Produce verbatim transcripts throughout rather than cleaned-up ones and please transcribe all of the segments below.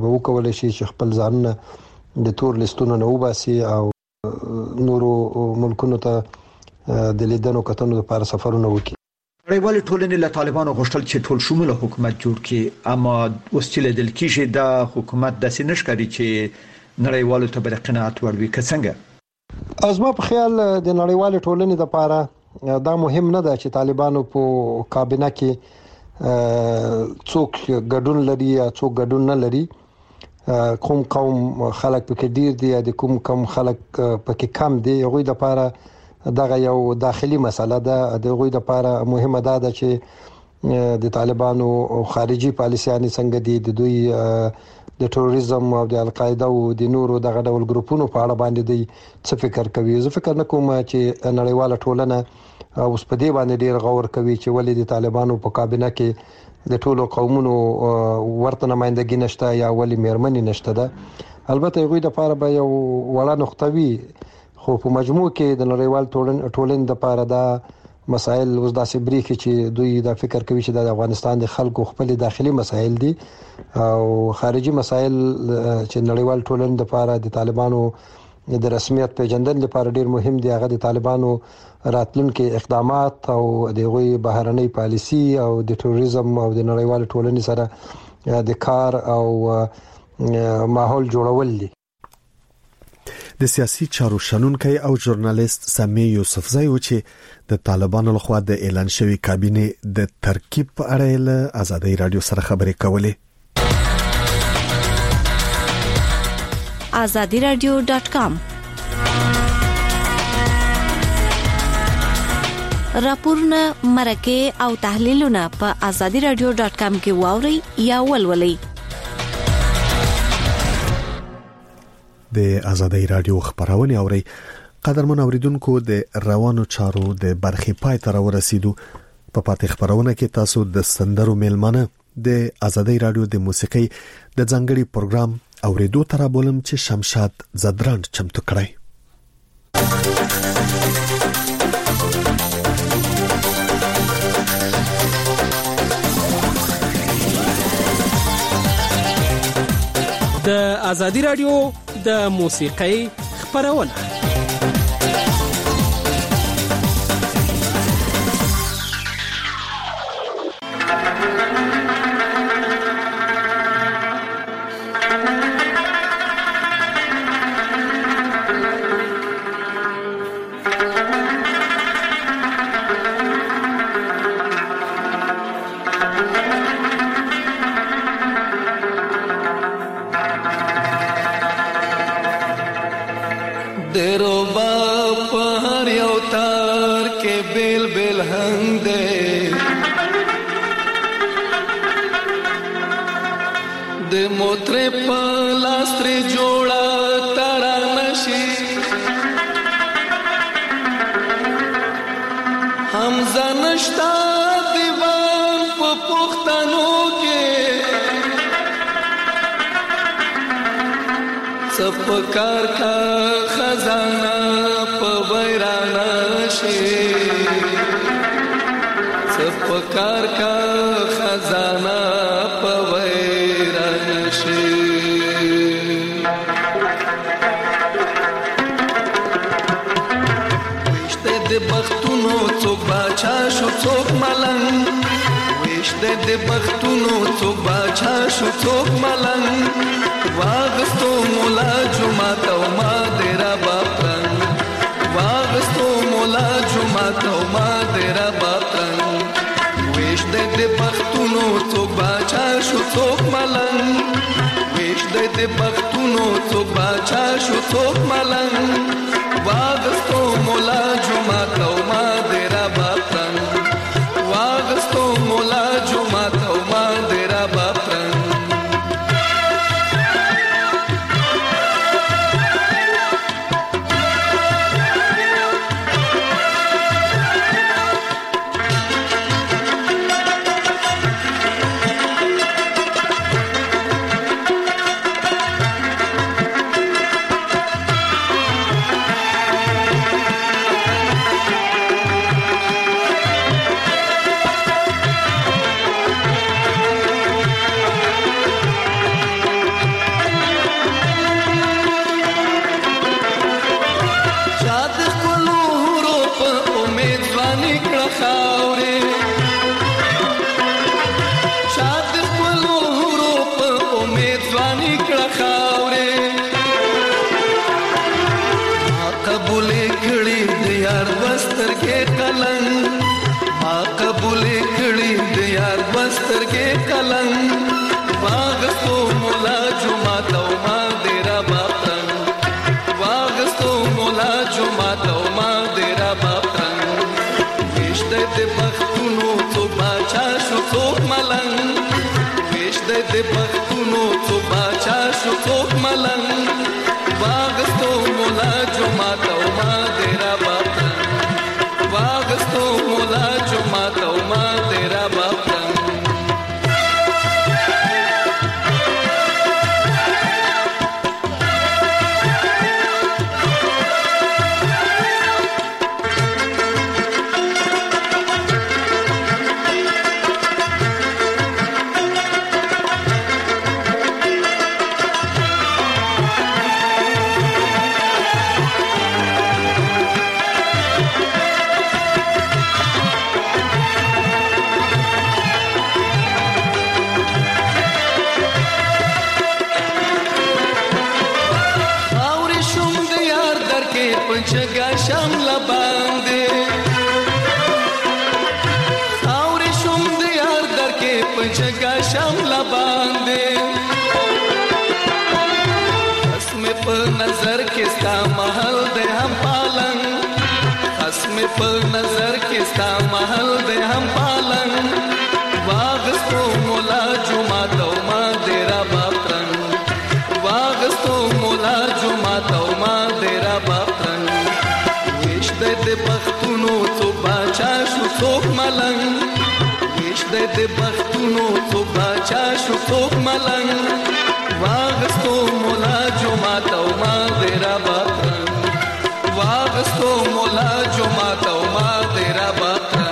به وکولای شي چې خپل ځانونه د تور لیستونو نه وباسي او نورو ملکونو ته د لیدنو کتنو لپاره سفرونه وکړي. نړیوال ټولنې له طالبانو غوښتل چې ټول شموله حکومت جوړ کړي، اما اوس چې لیدل کېږي دا حکومت داسې نشکاري چې نړیوالو ته بر قناعت وړوي. که څنګه؟ از ما په خیال د نړیوال ټولنې لپاره دا مهم نه ده چې طالبانو په کابینه کې څوک ګډون لري یا څوک ګډون نه لري، کوم قوم خلک پکې ډیر دي یا د کوم کم خلک پکې کم دي. هغه د لپاره دغه یو داخلي مسله ده. د هغه د لپاره مهمه ده چې د طالبانو خارجي پالیسيانې څنګه دي، د دوی د تروریزم او د القاعده او د نورو دغه ډول ګروپونو په اړه باندې دی څه فکر کوي. زه فکر نه کوم چې نړیواله ټولنه اوس په دې باندې ډیر غور کوي چې ولې د طالبانو په کابینه کې د ټولو قومونو ورته نمائندګي نشته یا ولې مېرمنې نشته ده. البته یوه د لپاره به یو وړه نقطه وي، خو په مجموع کې د نړیوال ټولنې لپاره دا مسائل اوس داسې بریخي چې دوی دا فکر کوي چې د افغانستان د خلکو خپل داخلي مسائل دي او خارجي مسائل چې نړیوال ټولنې لپاره د طالبانو د رسمیت پیژندل لپاره ډیر مهم دي. هغه د طالبانو راتلونکي اقدامات او د غوي بهرنۍ پالیسي او د تروریزم او د نړیوال ټولنې سره د کار او ماحول جوړول دي. د سیاسي چارو شنونکي او ژورنالیست سامي یوسفزئی و چې د طالبانو لخوا د اعلان شوی کابینه د ترکیب په اړه له آزادۍ رادیو سره خبرې کولې. azadi radio dot com راپورونه مرکه او تحلیلونه په azadi radio dot com کې واوري یا ولولئ. د آزادۍ رادیو خبرونه اوري. قدرمن اوریدونکو، د روانو چارو د برخې پای ته ورسېدو. په پاتې خبرونه کې تاسو د سندرو میلمانه د آزادۍ رادیو د موسیقي د ځانګړي پروګرام اوریدو تر بولم چې شمشاد زدران چمتو کړی. د آزادۍ رادیو د موسیقي خبرونه سپکار کا خزانہ په بیرانه شي، سپکار کا خزانہ په بیرانه شي. وشته د بختونو څوک باچا شو څوک ملنګ، وشته د بختونو څوک باچا شو څوک ملنګ. واغستو مولا جمعه او ما دیرا باپرن، واغستو مولا جمعه او ما دیرا باپرن. ویش د بختونو څوک باچا شو څوک ملنګ، ویش د بختونو څوک باچا شو څوک ملنګ. واغستو مولا جمعه او ما دیرا باپرن، واغستو مولا جمعه او ما دیرا باپرن. قرباني کړه خاورې ما قبول کړي د یار وستر کې قلم ما قبول کړي د یار وستر کې قلم واغستو مولا جمعه تو ما دیرا باپن واغستو مولا جمعه تو ما دیرا باپن وشته د بختونو تو باچا شو تو ملنګ وشته د بختونو تو باچا شو تو ملنګ واغستو مولا جمعه تو ما دیرا باپن واغستو مولا جمعه تو ما دیرا باپن जगा शमला बांधे सावरे शुम दे यार दर के पंचगा शमला बांधे हसमे पर नजर किसका महल दे हम पालन हसमे पर नजर किसका महल दे हम पालन वागस्तो मोला जुमा तो मा देरा बापरन वागस्तो मोला जुमा तो मा देरा बापरन د بختونو تو باچا شو څوک ملنګ ویش د بختونو تو باچا شو څوک ملنګ واغستو مولا جمعه تو ما دیرا باپرن واغستو مولا جمعه تو ما دیرا باپرن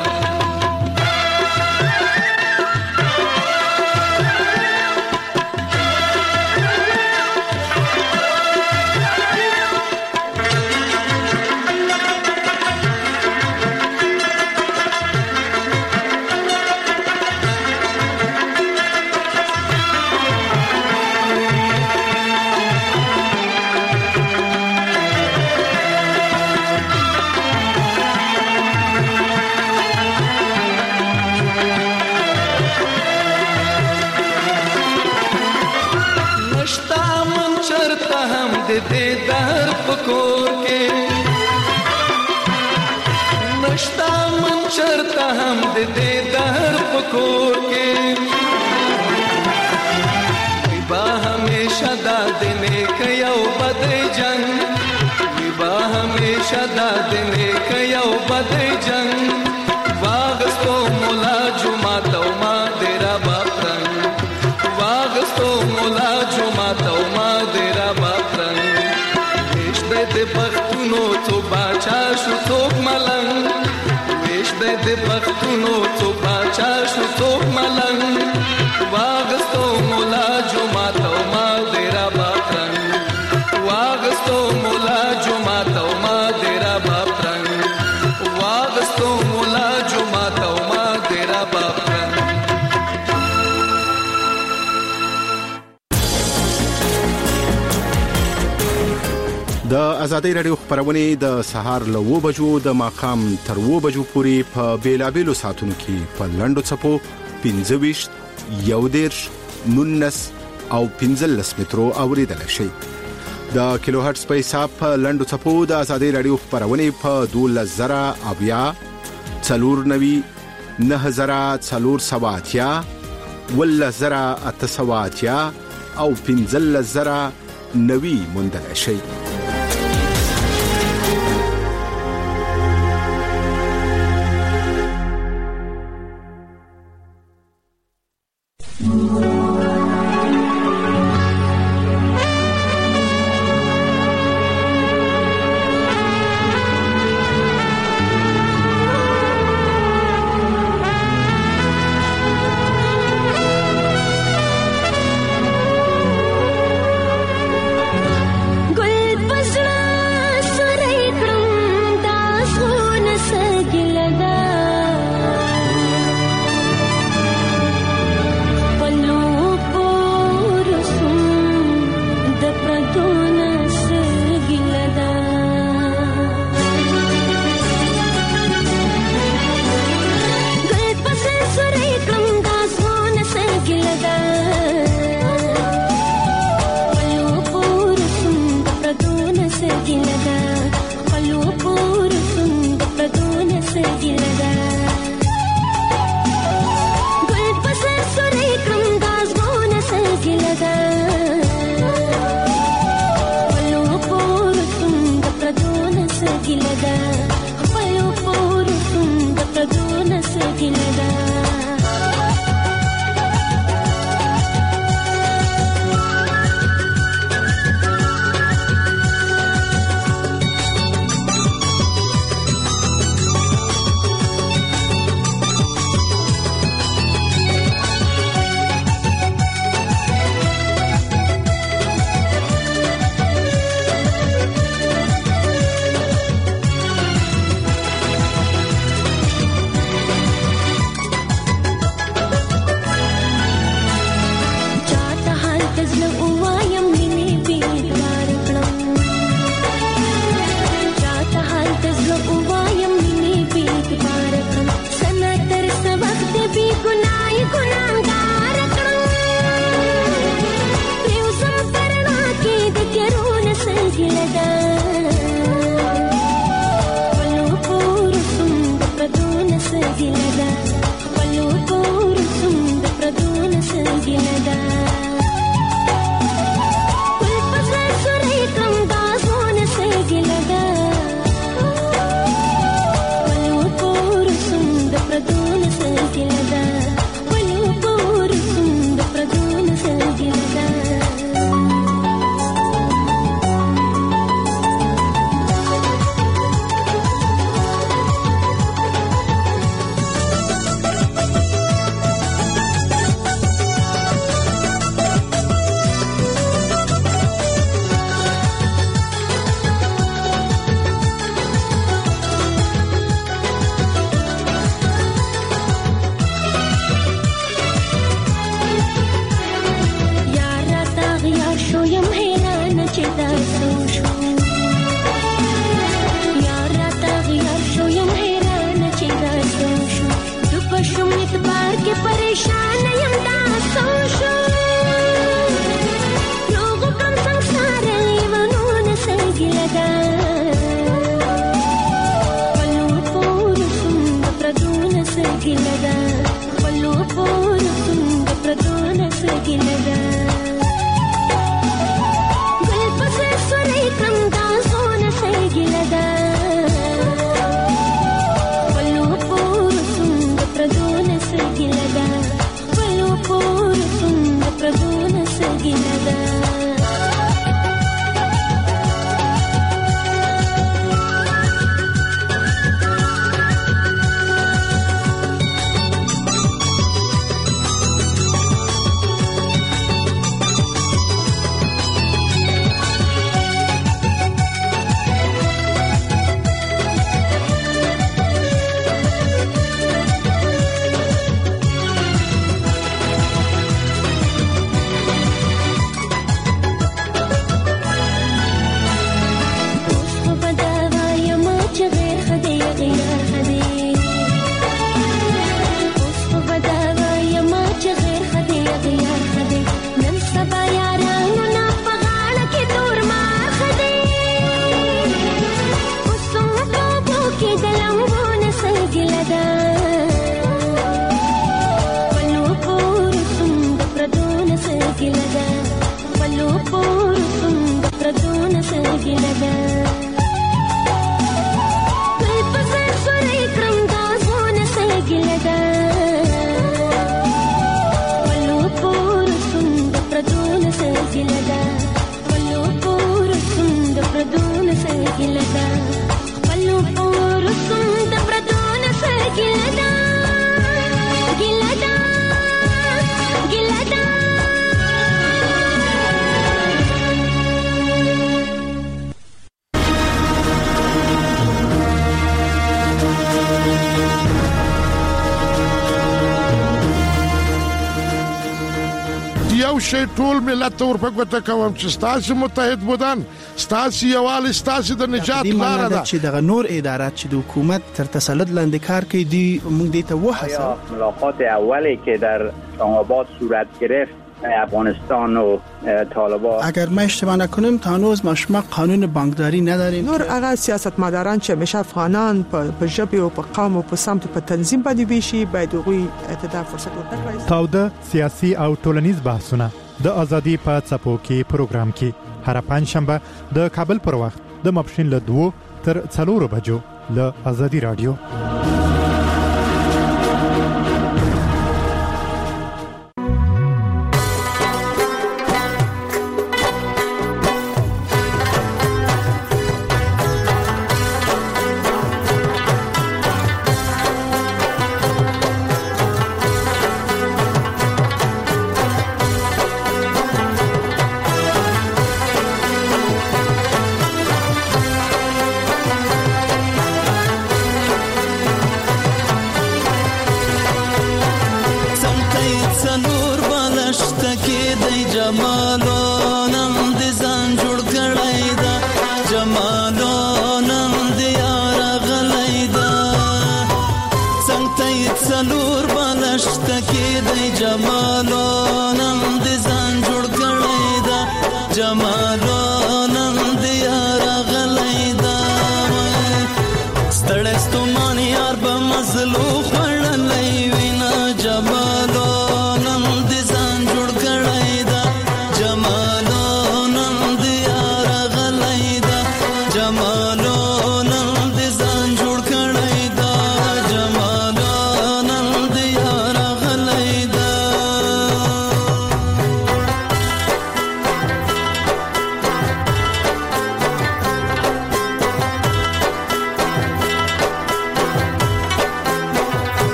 दे दहर पकोर के नश्ता मन चरता हम दे दे दहर पकोर के विबा हमेशा दाद में कयो बदे जंग विबा हमेशा दाद में कयो बदे जंग वागस्तो मोला जुमा तो मा देरा बापरन वागस्तो मोला जुमा तो मा देरा बापरन د بختونو تو باچا شو څوک ملنګ ویش د بختونو تو باچا شو څوک ملنګ واغستو مولا جمعه تو ما دیرا باپرن واغستو مولا جمعه تو ما دیرا باپرن واغستو مولا جمعه تو ما دیرا باپرن د ازادي رادیو خبرونه د سهار له و بجو د ماقام تر و بجو پورې په بیلابېلو ساتونو کې په لندو چپو پنځه ویشت یو دیرش نونس او پنځلس مترو اوریدل شي د کیلو هرتز په حساب په لندو چپو د ازادي رادیو خبرونه په دوله زرا اویا څلور نوي نه زرا څلور سواتیا ول زرا اتسواتیا او پنځلس زرا نوي مندل شي गुल ګلدا ګل پسر سورې کرم دازونه سې ګلدا ولو پور سند پردون سې ګلدا ولو پور سند پردون سې ګلدا ولو پور سند پردون سې ګلدا ګلدا ګلدا یو شی ټول ملت ته ورپګوته کوم چې ستاسو متحد بودن ستاسو یووالي ستاسو د نجات لاره ده چې دغه نور ادارات چې د حکومت تر تسلط لاندې کار کوي دی موږ دې ته وحسه ملاقات اولی که در اسلام‌آباد صورت گرفت افغانستان و طالبان اگر ما اشتباه نکنیم تا هنوز ما شما قانون بانکداری نداریم نور هغه سیاستمداران چې همیشه افغانان په ژبه او په قوم او په سمت په تنظیم باندې ویشي باید هغوی ته فرصت ورکړي. تاوده سیاسي او ټولنیز بحثونه د ازادي په څپو کې پروګرام کې هر پنځ شنبه د کابل پر وخت د ماپښین له دوه تر څلورو بجو له ازادي رادیو.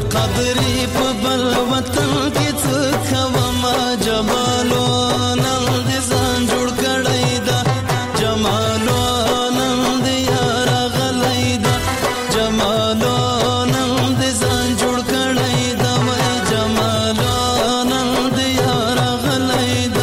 قدرې په بل وطن کې څه کوم جمالو نن دې ځان جوړ کړی دا جمالو نن دې یار غلی دا جمالو نن دې ځان جوړ کړی دا وای جمالو نن دې یار غلی دا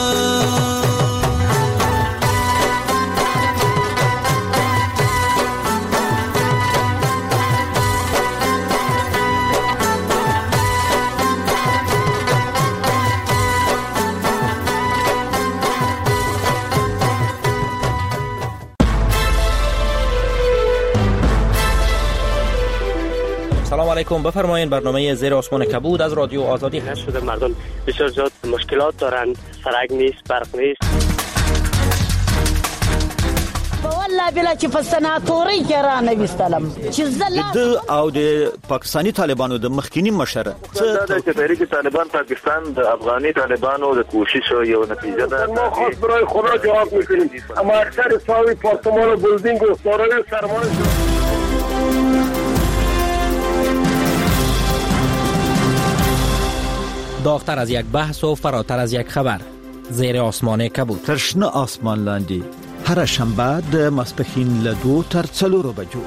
سلام علیکم. بفرمایید برنامه زیر آسمان کبود از رادیو آزادی هست. شده مردم بسیار زیاد مشکلات دارند، سرک نیست، برق نیست. والله بلا چې په سناتوري کې را نه وستلم چې زله د او د پاکستانی طالبانو د مخکینی مشر څه د تحریک طالبان پاکستان د افغاني طالبانو د کوشش یو نتیجه ده. ما خاص برای خدا جواب میکنیم، اما اکثر ساوی پارتمان و بلدینگ و سارای سرمان داغتر از یک بحث و فراتر از یک خبر. زیر آسمان کبود. ترشنه آسمان لاندی هر شنبه د ماسپښین له دو تر څلورو بجو.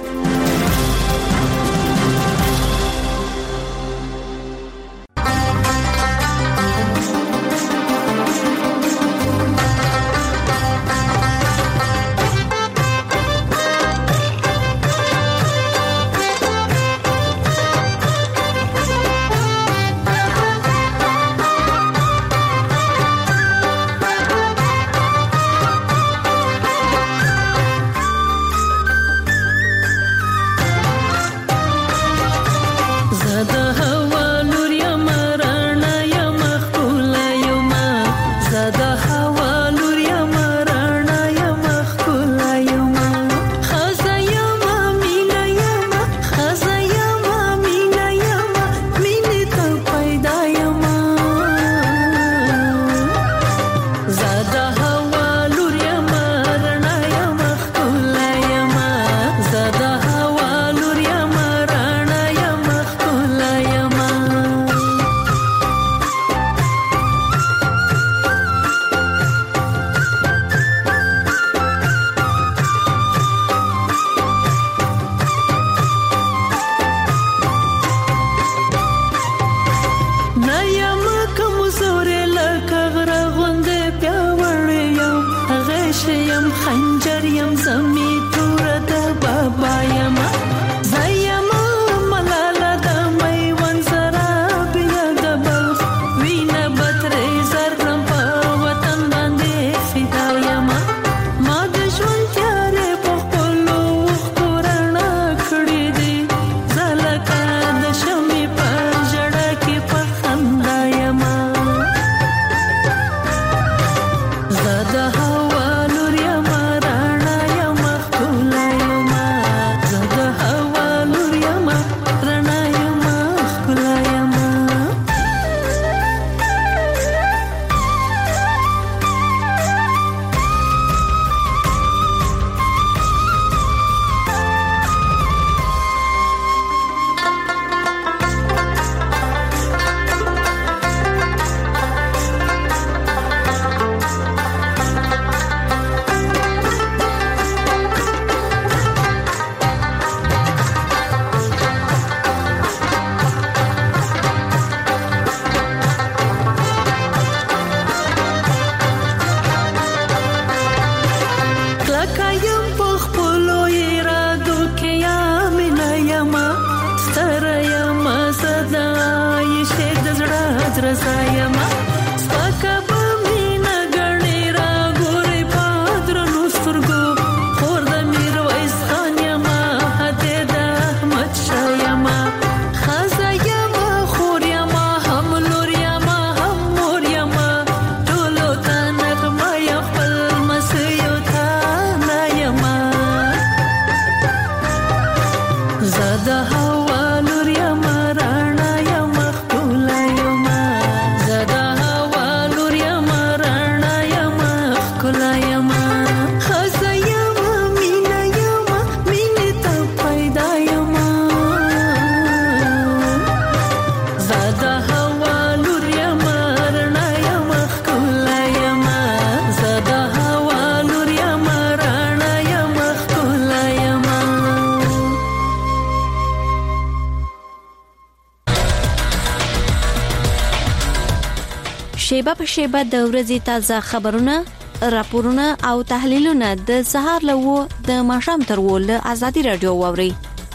شیبه په شیبه د ورځې تازه خبرونه، راپورونه او تحلیلونه د سهار له و د ماښام تر و له آزادي رادیو واوري.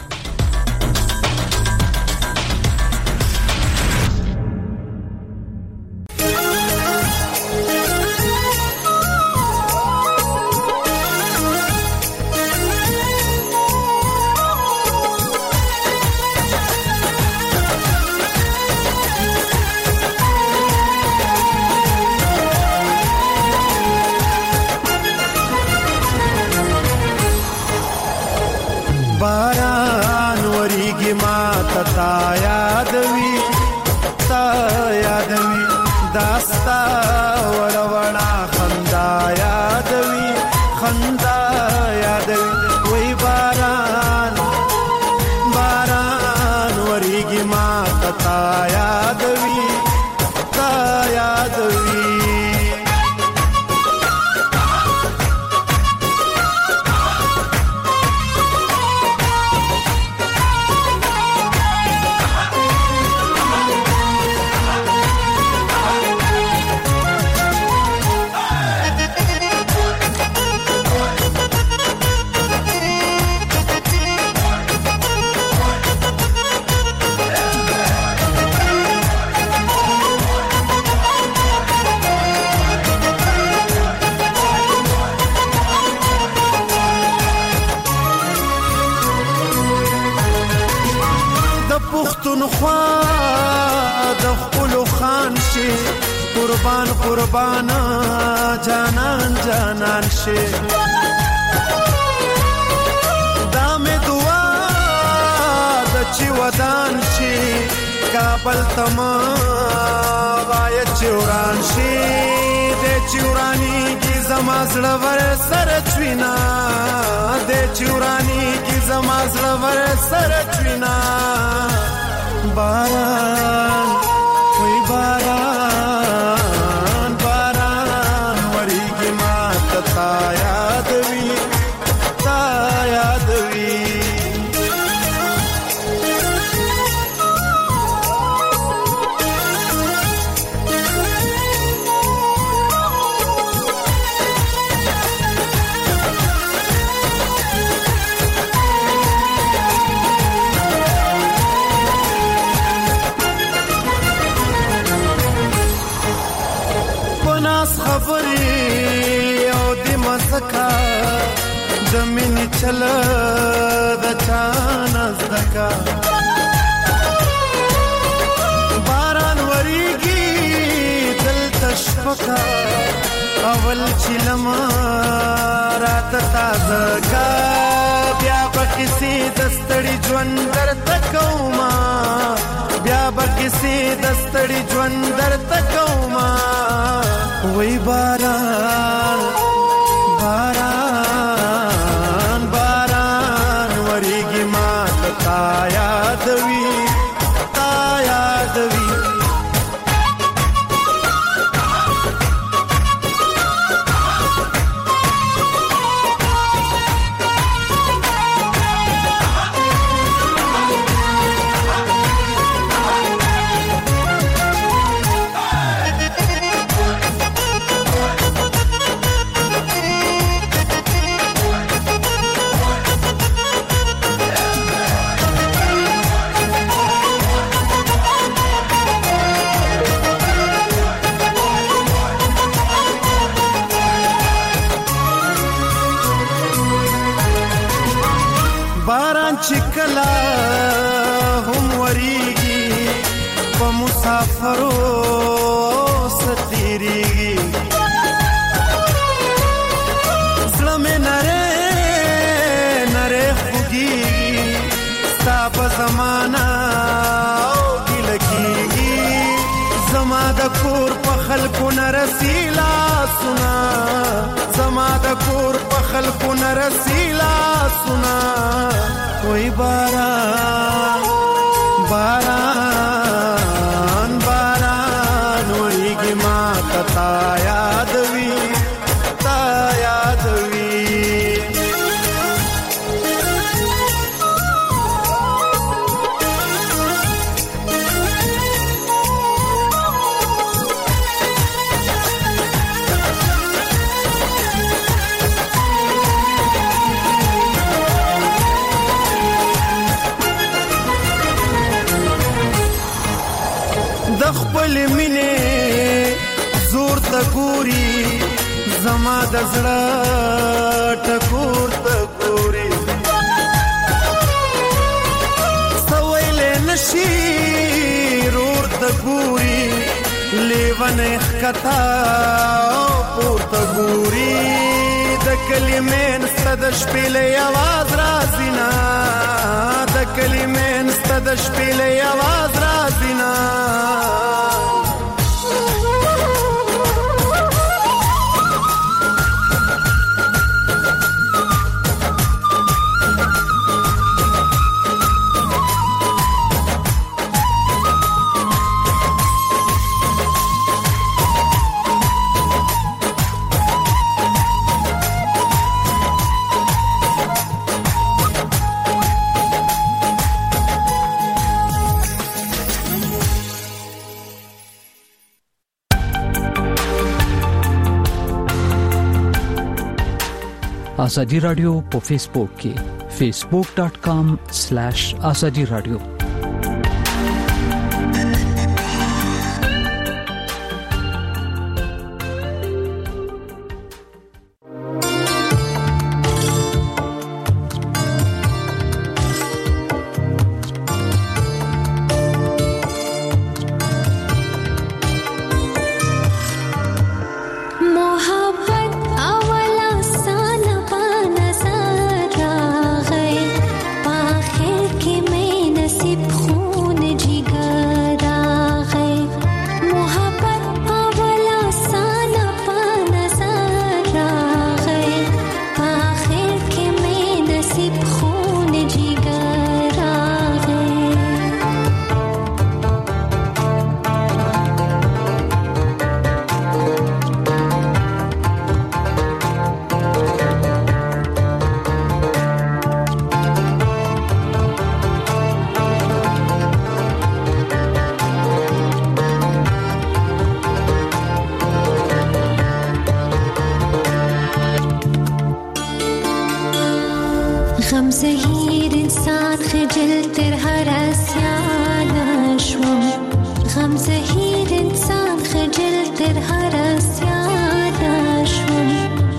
باران وریږي ما ته تا یادوي تا یادوي داستا وړوړا خندا یادوي خندا یادوي وای باران باران وریږي ما ته تا یادوي تا یادوي پښتونخوا د خپل خان شي قربان قربان جانان جانان شي دا مې دعا د چې ودان شي کابل تما وای چوران شي د چورانی کی زما زړه ور سر چوینا د چورانی کی زما زړه ور سر چوینا باران وی باران باران وریږي ما ته تا یادوي تا یادوي خبرې او د مسکا د مینې چل د چانه زدکا باران وریږي دلته شپکا اول چې لمه راته تازه کا بیا به کسې د ستړي ژوند درته کومه بیا به کسې د ستړي ژوند درته کومه وای باران باران باران وریږي ما ته تا یادوي تا یادوي چکلا هم وریږي په مسافرو ستیریږي زړه مې نره نره خوږیږي ستا په زمانه او ګیله کېږي زما د کور په خلکو نه رسي لاسونه زما د کور په خلکو نه رسي لاسونه وای باران باران باران وریږي ما ته تا یادوي تا یادوي خپل مینې زور ته ګوري زما د زړه ټکور ته ګوري سویلې نشي رور ته ګوري لیوانه خطا پورته ګوري د کلمې نسته د شپېلې आवाज راځي نه د کلمې نسته د شپېلې आवाज راځي نه ازادي رادیو په فیسبوک کې فیسبوک ډاٹ کام سلیش ازادي رادیو غم زهیر انسان خجل تر هر اسیان شوم غم زهیر انسان خجل تر هر اسیان شوم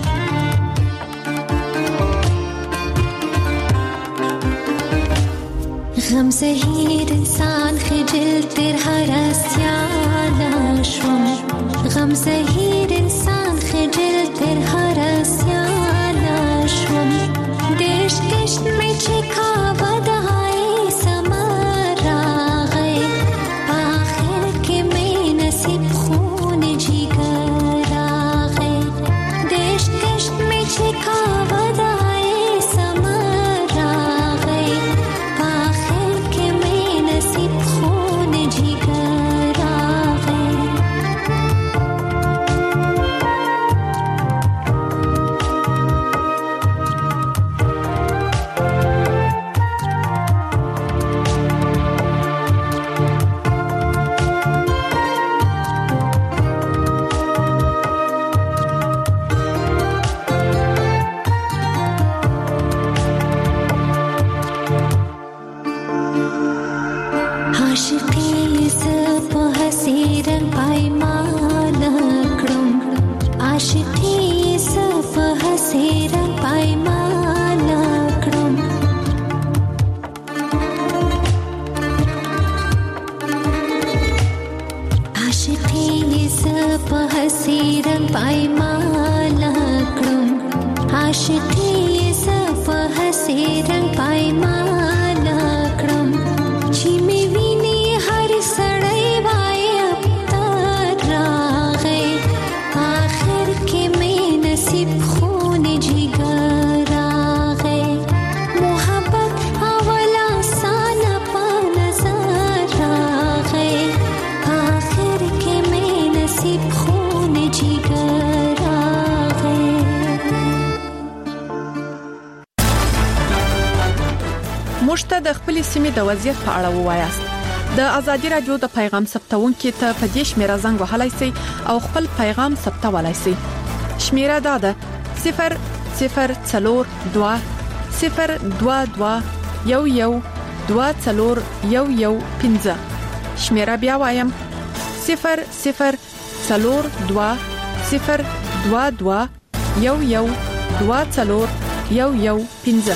غم زهیر انسان خجل تر هر اسیان شوم غم زهیر انسان خجل تر هر اسیان شوم देश किश्त में छिका बधाई समारा गए आखिर के में नसीब खून जिगरा गए देश किश्त में छिका बधाई समारा गए आखिर के में नसीब खून जिगरा गए د خپل سیمې د وضعیت په اړه ووایاست د ازادي رادیو د پیغام ثبتونکو ته په دې شمیره زنګ وهلای شئ او خپل پیغام ثبتولای شئ شمیره دا ده صفر صفر څلور دوه صفر دوه دوه یو یو دوه څلور یو یو پنځه شمیره بیا وایم صفر صفر څلور دوه صفر دوه دوه یو یو دوه څلور یو یو پنځه.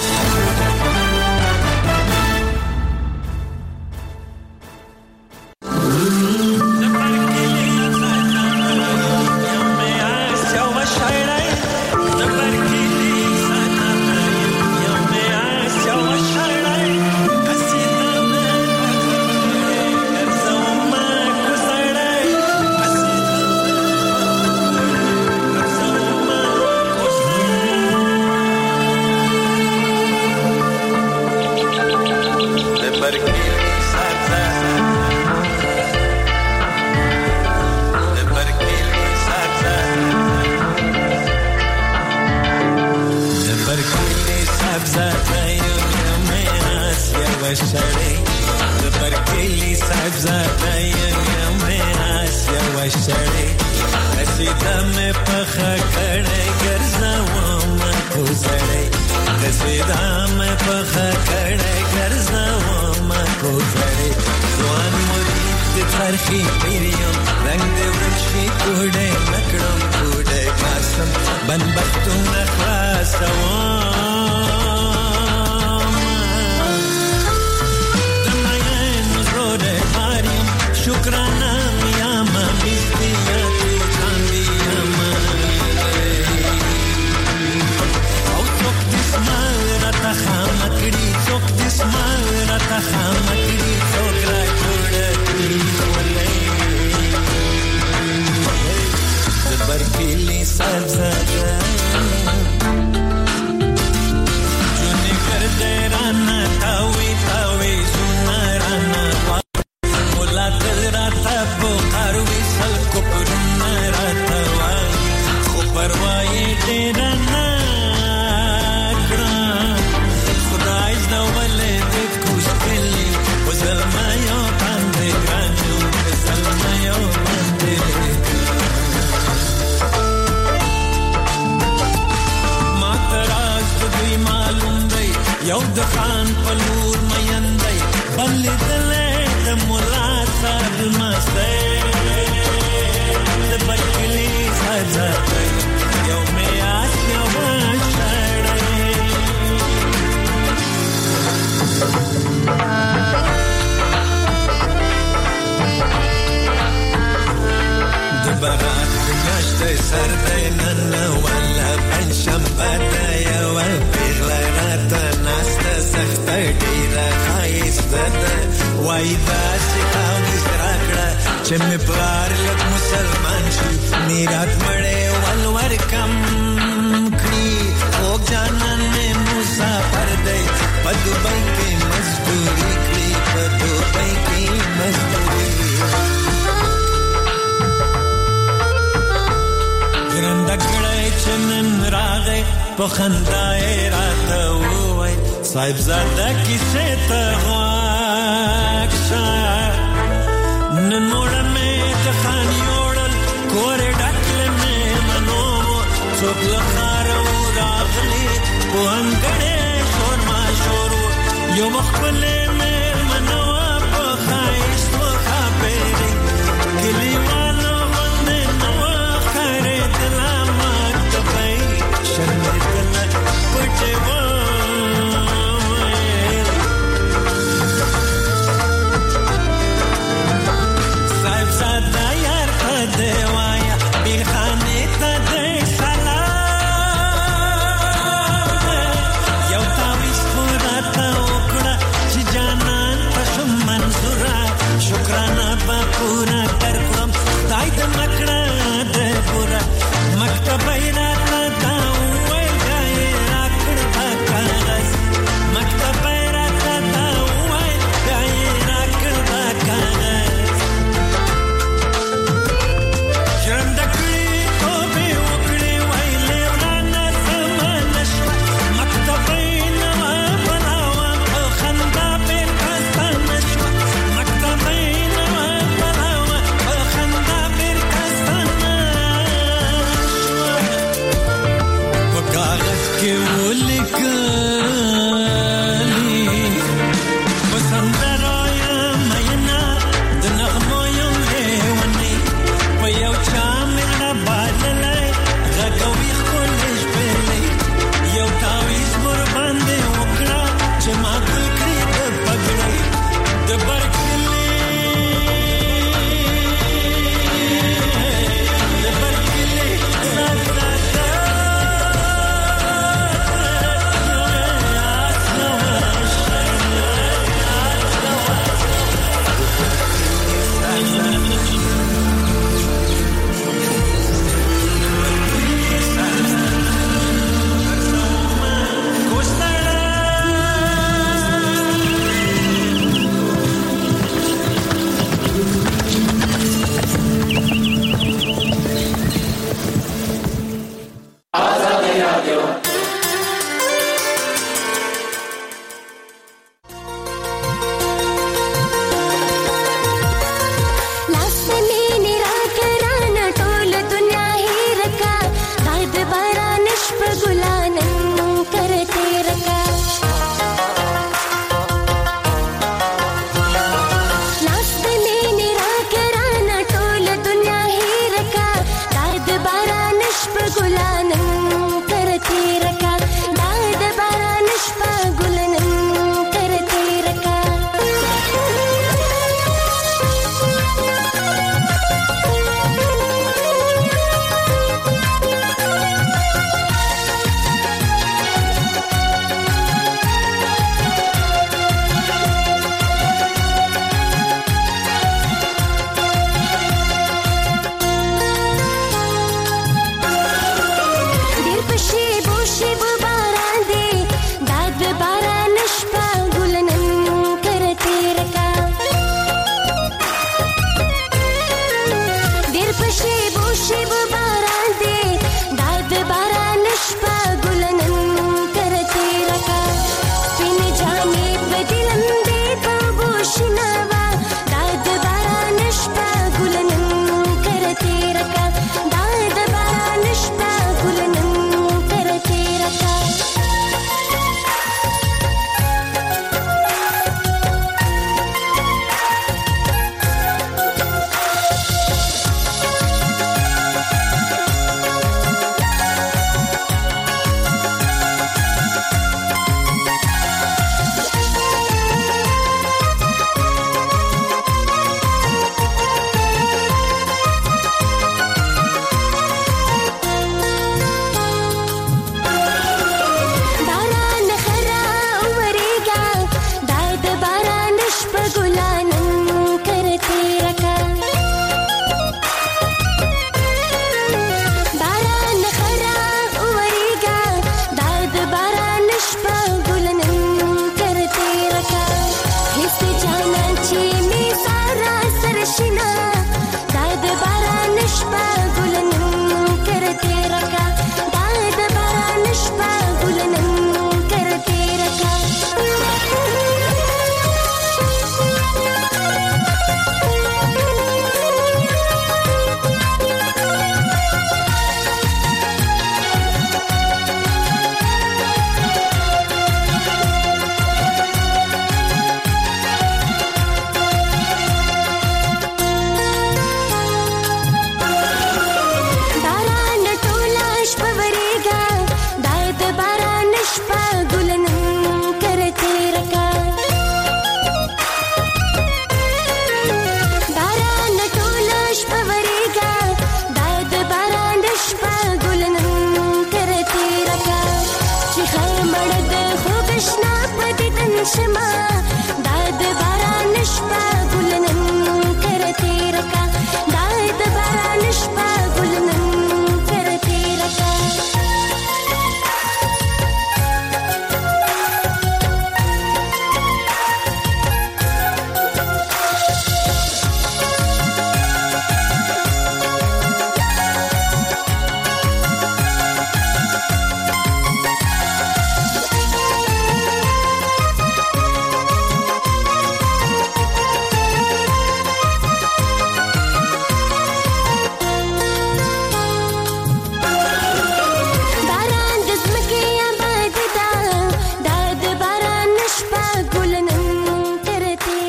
د بر